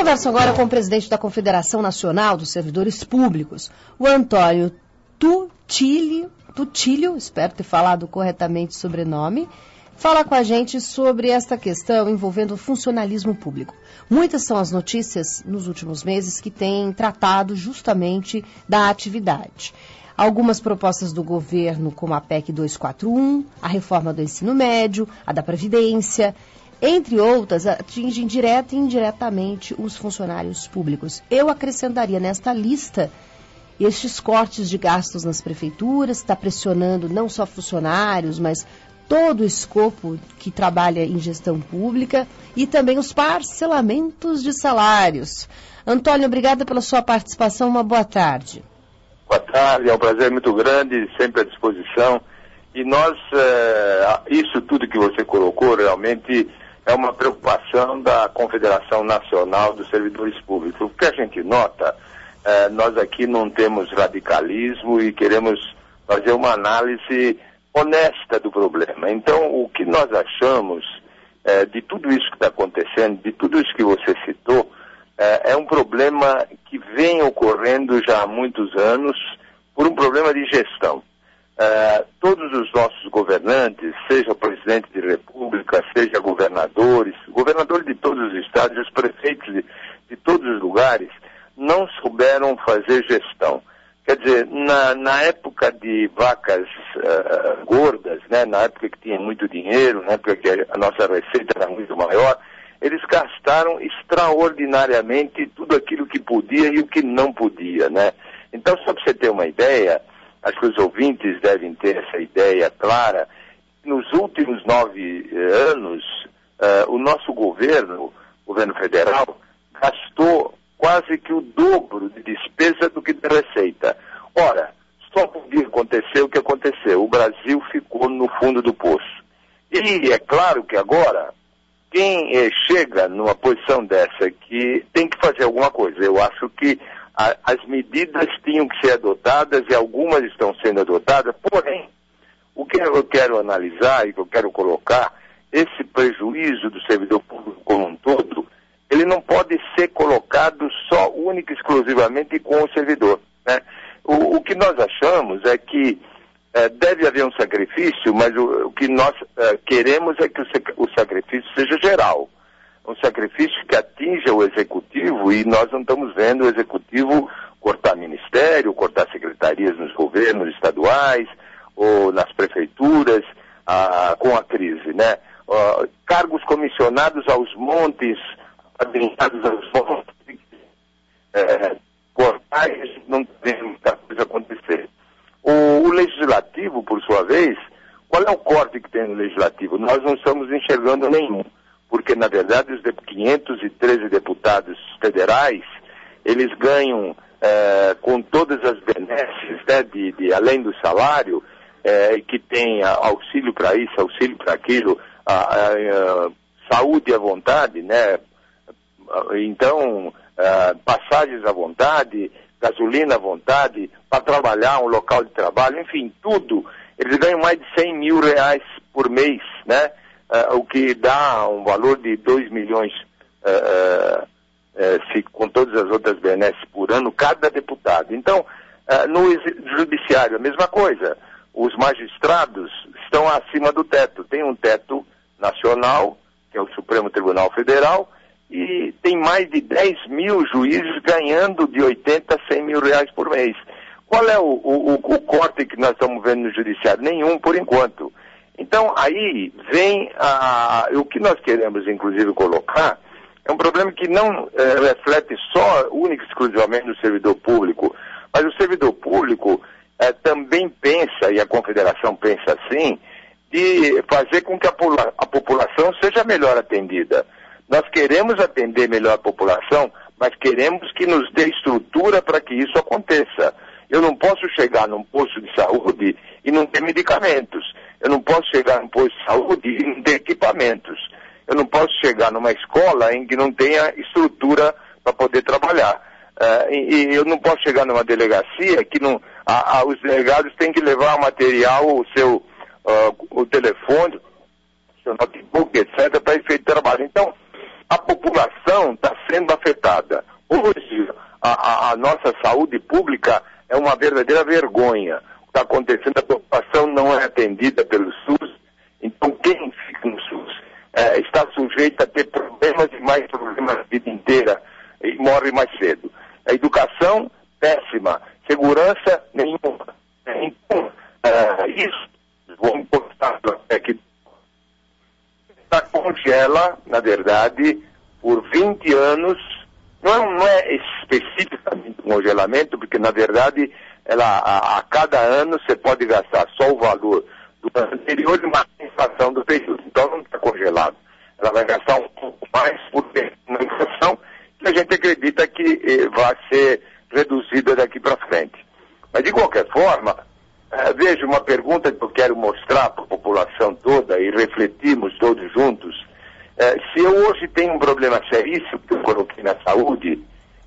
converso agora com o presidente da Confederação Nacional dos Servidores Públicos, o Antônio Tutílio, espero ter falado corretamente o sobrenome, fala com a gente sobre esta questão envolvendo o funcionalismo público. Muitas são as notícias nos últimos meses que têm tratado justamente da atividade. Algumas propostas do governo, como a PEC 241, a reforma do ensino médio, a da Previdência, entre outras, atingem direta e indiretamente os funcionários públicos. Eu acrescentaria nesta lista estes cortes de gastos nas prefeituras, que está pressionando não só funcionários, mas todo o escopo que trabalha em gestão pública e também os parcelamentos de salários. Antônio, obrigada pela sua participação, uma boa tarde. Boa tarde, é um prazer muito grande, sempre à disposição. E nós, isso tudo que você colocou, realmente é uma preocupação da Confederação Nacional dos Servidores Públicos. O que a gente nota, nós aqui não temos radicalismo e queremos fazer uma análise honesta do problema. Então, o que nós achamos de tudo isso que está acontecendo, de tudo isso que você citou, é um problema que vem ocorrendo já há muitos anos por um problema de gestão. Todos os nossos governantes, seja o presidente de república, seja governadores de todos os estados, os prefeitos de todos os lugares, não souberam fazer gestão. Quer dizer, na época de vacas gordas, né, na época que tinha muito dinheiro, na época que a nossa receita era muito maior, eles gastaram extraordinariamente tudo aquilo que podia e o que não podia, né? Então, só para você ter uma ideia, acho que os ouvintes devem ter essa ideia clara, nos últimos 9 anos, o nosso governo federal, gastou quase que o dobro de despesa do que de receita. Ora, só podia acontecer o que aconteceu. O Brasil ficou no fundo do poço. E é claro que agora, quem chega numa posição dessa que tem que fazer alguma coisa, eu acho que as medidas tinham que ser adotadas e algumas estão sendo adotadas, porém, o que eu quero analisar e que eu quero colocar, esse prejuízo do servidor público como um todo, ele não pode ser colocado só, única e exclusivamente com o servidor, né? O que nós achamos é que deve haver um sacrifício, mas o que nós queremos é que o sacrifício seja geral. Um sacrifício que atinja o executivo, e nós não estamos vendo o executivo cortar ministério, cortar secretarias nos governos estaduais ou nas prefeituras com a crise, né? Cargos comissionados aos montes, adentrados aos montes, cortar e não tem muita coisa acontecer. O legislativo, por sua vez, qual é o corte que tem no legislativo? Nós não estamos enxergando nenhum, porque na verdade os 513 deputados federais, eles ganham com todas as benesses, né, além do salário, que tem auxílio para isso, auxílio para aquilo, saúde à vontade, né? Então, passagens à vontade, gasolina à vontade, para trabalhar, um local de trabalho, enfim, tudo. Eles ganham mais de 100 mil reais por mês, né? O que dá um valor de 2 milhões, com todas as outras benesses por ano, cada deputado. Então, no judiciário, a mesma coisa. Os magistrados estão acima do teto. Tem um teto nacional, que é o Supremo Tribunal Federal, e tem mais de 10 mil juízes ganhando de 80 a 100 mil reais por mês. Qual é o corte que nós estamos vendo no judiciário? Nenhum, por enquanto. Então, aí vem o que nós queremos, inclusive, colocar, é um problema que não reflete só, única e exclusivamente no servidor público, mas o servidor público também pensa, e a Confederação pensa assim, de fazer com que a população seja melhor atendida. Nós queremos atender melhor a população, mas queremos que nos dê estrutura para que isso aconteça. Eu não posso chegar num posto de saúde e não ter medicamentos. Eu não posso chegar num posto de saúde e não ter equipamentos. Eu não posso chegar numa escola em que não tenha estrutura para poder trabalhar. E eu não posso chegar numa delegacia que não, os delegados têm que levar material, o telefone, o seu notebook, etc., para efeito de trabalho. Então, a população está sendo afetada. nossa saúde pública é uma verdadeira vergonha. O que está acontecendo, a população não é atendida pelo SUS, então quem fica no SUS está sujeito a ter problemas e mais problemas a vida inteira e morre mais cedo. A educação, péssima. Segurança, nenhuma. Então, isso, vamos postar aqui, congela, na verdade, por 20 anos, não é especificamente um congelamento, porque, na verdade, a cada ano você pode gastar só o valor do ano anterior e mais a inflação do período. Então, não está congelado. Ela vai gastar um pouco mais por ter uma inflação que a gente acredita que vai ser reduzida daqui para frente. Mas, de qualquer forma, veja, uma pergunta que eu quero mostrar para a população toda e refletirmos todos juntos. Se eu hoje tenho um problema seríssimo que eu coloquei na saúde,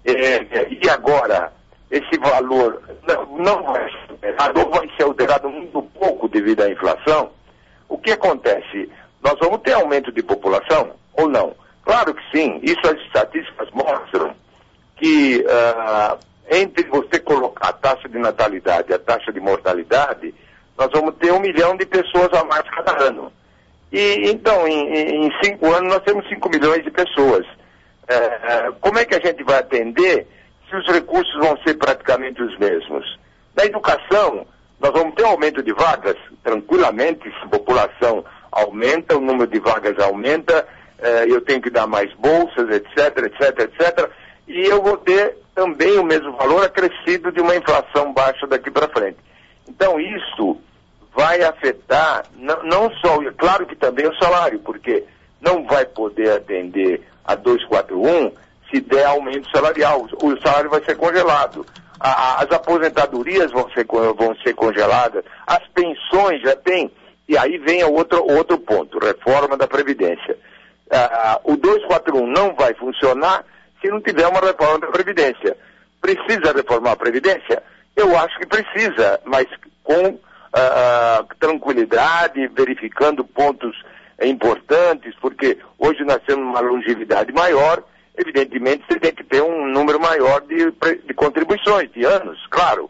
e agora esse valor não vai ser alterado, ou vai ser alterado muito pouco devido à inflação, o que acontece? Nós vamos ter aumento de população ou não? Claro que sim, isso as estatísticas mostram que entre você colocar a taxa de natalidade e a taxa de mortalidade, nós vamos ter 1 milhão de pessoas a mais cada ano. E então, em 5 anos, nós temos 5 milhões de pessoas. Como é que a gente vai atender se os recursos vão ser praticamente os mesmos? Na educação, nós vamos ter um aumento de vagas, tranquilamente, se a população aumenta, o número de vagas aumenta, eu tenho que dar mais bolsas, etc, etc, etc, e eu vou ter também o mesmo valor acrescido de uma inflação baixa daqui para frente. Então, isso vai afetar, não só, claro que também o salário, porque não vai poder atender a 241 se der aumento salarial, o salário vai ser congelado, as aposentadorias vão ser congeladas, as pensões já tem, e aí vem o outro ponto, reforma da Previdência. O 241 não vai funcionar se não tiver uma reforma da Previdência. Precisa reformar a Previdência? Eu acho que precisa, mas com tranquilidade, verificando pontos importantes, porque hoje nós temos uma longevidade maior, evidentemente você tem que ter um número maior de contribuições, de anos, claro.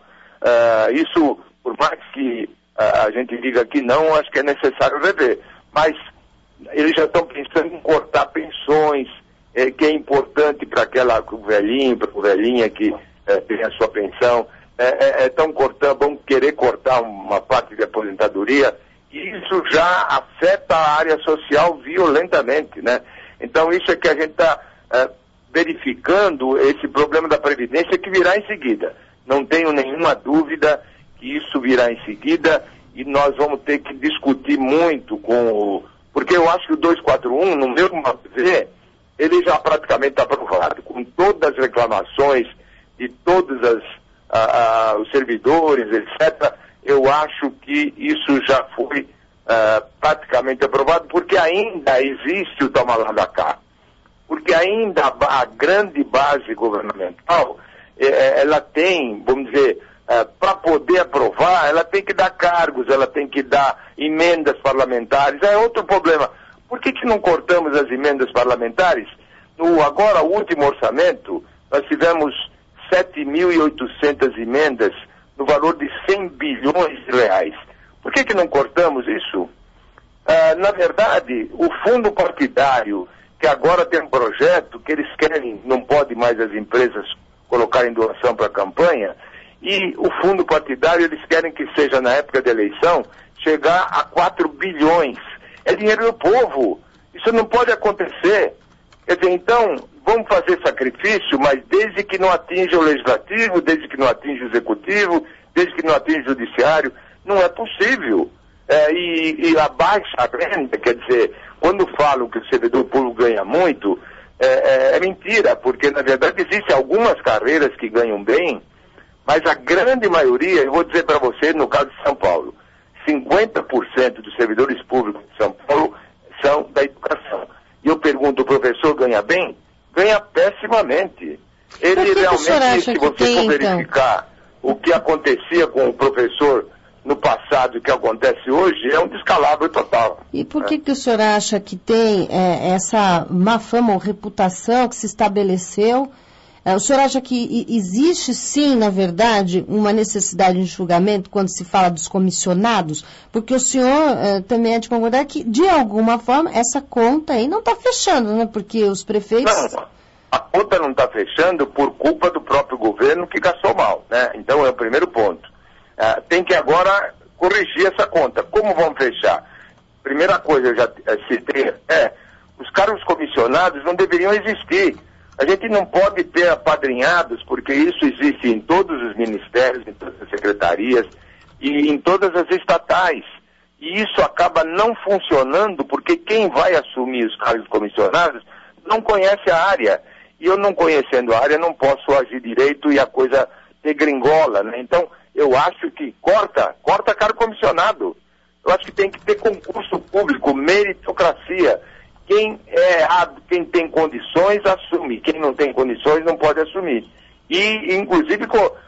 Isso, por mais que a gente diga que não, acho que é necessário rever. Mas eles já estão pensando em cortar pensões, que é importante para aquela velhinho, para a velhinha que tem a sua pensão. Estão cortando, vão querer cortar uma parte de aposentadoria, e isso já afeta a área social violentamente, né? Então isso é que a gente está verificando, esse problema da Previdência que virá em seguida. Não tenho nenhuma dúvida que isso virá em seguida, e nós vamos ter que discutir muito porque eu acho que o 241, no meu ver, ele já praticamente está aprovado, com todas as reclamações de todos os servidores, etc. Eu acho que isso já foi praticamente aprovado, porque ainda existe o toma lá da cá. Porque ainda a grande base governamental, ela tem, vamos dizer, para poder aprovar, ela tem que dar cargos, ela tem que dar emendas parlamentares. É outro problema. Por que não cortamos as emendas parlamentares? Agora, o último orçamento, nós tivemos 7.800 emendas no valor de 100 bilhões de reais. Por que não cortamos isso? Na verdade, o fundo partidário, que agora tem um projeto que eles querem, não pode mais as empresas colocarem doação para a campanha, e o fundo partidário eles querem que seja, na época da eleição, chegar a 4 bilhões. É dinheiro do povo. Isso não pode acontecer. Quer dizer, então, vamos fazer sacrifício, mas desde que não atinja o legislativo, desde que não atinja o executivo, desde que não atinja o judiciário, não é possível. E a baixa renda, quer dizer, quando falam que o servidor público ganha muito, é mentira, porque na verdade existem algumas carreiras que ganham bem, mas a grande maioria, eu vou dizer para você, no caso de São Paulo, 50% dos servidores públicos de São Paulo são da educação. E eu pergunto, o professor ganha bem? Ganha pessimamente. Ele realmente, se você for verificar o que acontecia com o professor no passado e o que acontece hoje, é um descalabro total. E por que o senhor acha que tem essa má fama ou reputação que se estabeleceu O senhor acha que existe, sim, na verdade, uma necessidade de julgamento quando se fala dos comissionados? Porque o senhor também é de concordar que, de alguma forma, essa conta aí não está fechando, né? Porque os prefeitos... Não, a conta não está fechando por culpa do próprio governo que gastou mal, né? Então é o primeiro ponto. Tem que agora corrigir essa conta. Como vamos fechar? Primeira coisa, eu já citei, os cargos comissionados não deveriam existir. A gente não pode ter apadrinhados, porque isso existe em todos os ministérios, em todas as secretarias e em todas as estatais. E isso acaba não funcionando porque quem vai assumir os cargos comissionados não conhece a área. E eu não conhecendo a área não posso agir direito e a coisa degringola, né? Então, eu acho que corta cargo comissionado. Eu acho que tem que ter concurso público, meritocracia. Quem é errado, quem tem condições, assume. Quem não tem condições, não pode assumir. E, inclusive,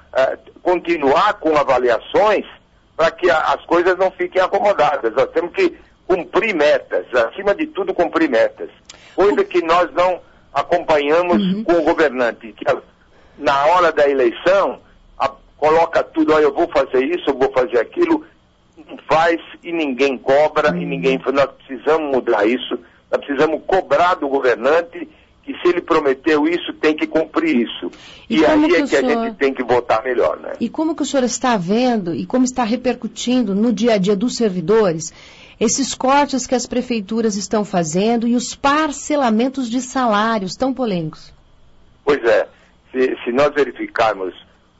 continuar com avaliações para que as coisas não fiquem acomodadas. Nós temos que cumprir metas, acima de tudo, cumprir metas. Coisa que nós não acompanhamos com o governante, que na hora da eleição coloca tudo, eu vou fazer isso, eu vou fazer aquilo, não faz e ninguém cobra e ninguém... Nós precisamos mudar isso, nós precisamos cobrar do governante que se ele prometeu isso, tem que cumprir isso. E aí é que a gente tem que votar melhor, né? E como que o senhor está vendo e como está repercutindo no dia a dia dos servidores esses cortes que as prefeituras estão fazendo e os parcelamentos de salários tão polêmicos? Pois é, se nós verificarmos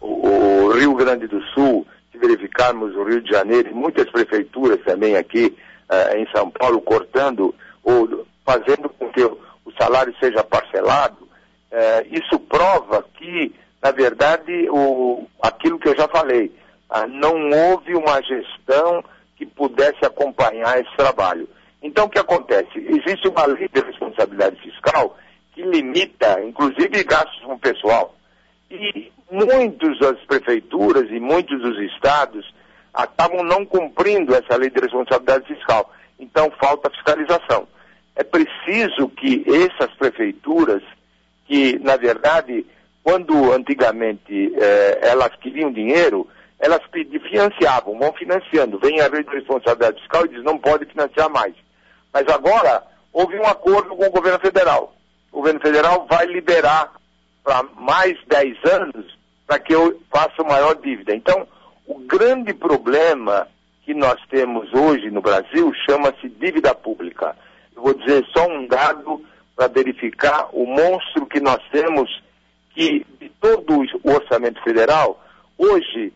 o Rio Grande do Sul, se verificarmos o Rio de Janeiro e muitas prefeituras também aqui em São Paulo cortando ou fazendo com que o salário seja parcelado, isso prova que, na verdade, aquilo que eu já falei, não houve uma gestão que pudesse acompanhar esse trabalho. Então, o que acontece? Existe uma lei de responsabilidade fiscal que limita, inclusive, gastos com o pessoal. E muitas das prefeituras e muitos dos estados acabam não cumprindo essa lei de responsabilidade fiscal. Então, falta fiscalização. É preciso que essas prefeituras, que, na verdade, quando antigamente elas queriam dinheiro, elas financiavam, vão financiando, vem a lei de responsabilidade fiscal e diz não pode financiar mais. Mas agora houve um acordo com o governo federal. O governo federal vai liberar para mais 10 anos para que eu faça maior dívida. Então, o grande problema que nós temos hoje no Brasil chama-se dívida pública. Eu vou dizer só um dado para verificar o monstro que nós temos, que de todo o orçamento federal, hoje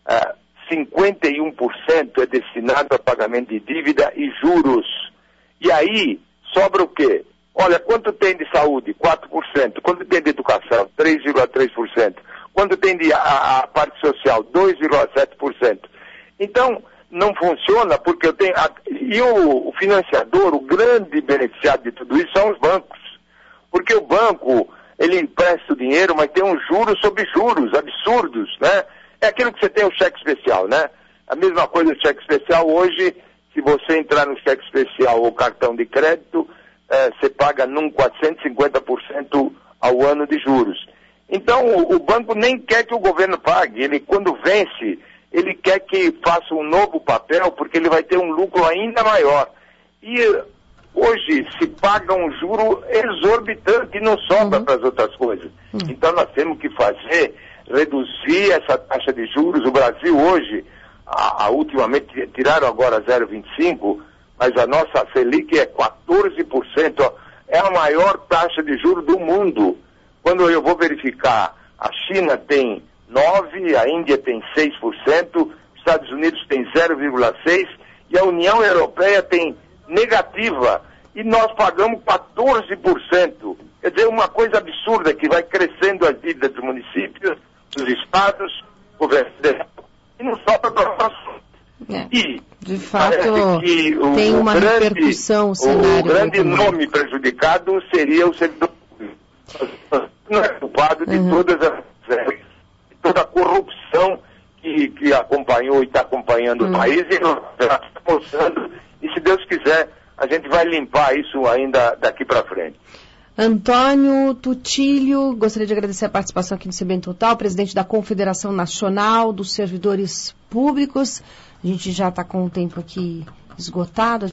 51% é destinado a pagamento de dívida e juros. E aí, sobra o quê? Olha, quanto tem de saúde? 4%. Quanto tem de educação? 3,3%. Quanto tem de a parte social? 2,7%. Então, não funciona porque eu tenho... E o financiador, o grande beneficiado de tudo isso são os bancos. Porque o banco, ele empresta o dinheiro, mas tem um juros sobre juros absurdos, né? É aquilo que você tem o cheque especial, né? A mesma coisa do cheque especial hoje, se você entrar no cheque especial ou cartão de crédito, você paga num 450% ao ano de juros. Então, o banco nem quer que o governo pague. Ele, quando vence, ele quer que faça um novo papel, porque ele vai ter um lucro ainda maior. E hoje se paga um juro exorbitante e não sobra para as outras coisas. Então, nós temos que reduzir essa taxa de juros. O Brasil hoje, ultimamente tiraram agora 0,25%, mas a nossa Selic é 14%, é a maior taxa de juros do mundo. Quando eu vou verificar, a China tem 9%, a Índia tem 6%, os Estados Unidos tem 0,6% e a União Europeia tem negativa. E nós pagamos 14%. Quer dizer, uma coisa absurda que vai crescendo as dívidas dos municípios, dos estados, governo federal, e não sobra para nós. E de fato tem uma repercussão. O grande nome prejudicado seria o servidor público. Não é culpado de toda a corrupção que acompanhou e está acompanhando o país e está mostrando. E se Deus quiser, a gente vai limpar isso ainda daqui para frente. Antônio Tutílio, gostaria de agradecer a participação aqui no CBN Total, presidente da Confederação Nacional dos Servidores Públicos. A gente já está com o tempo aqui esgotado.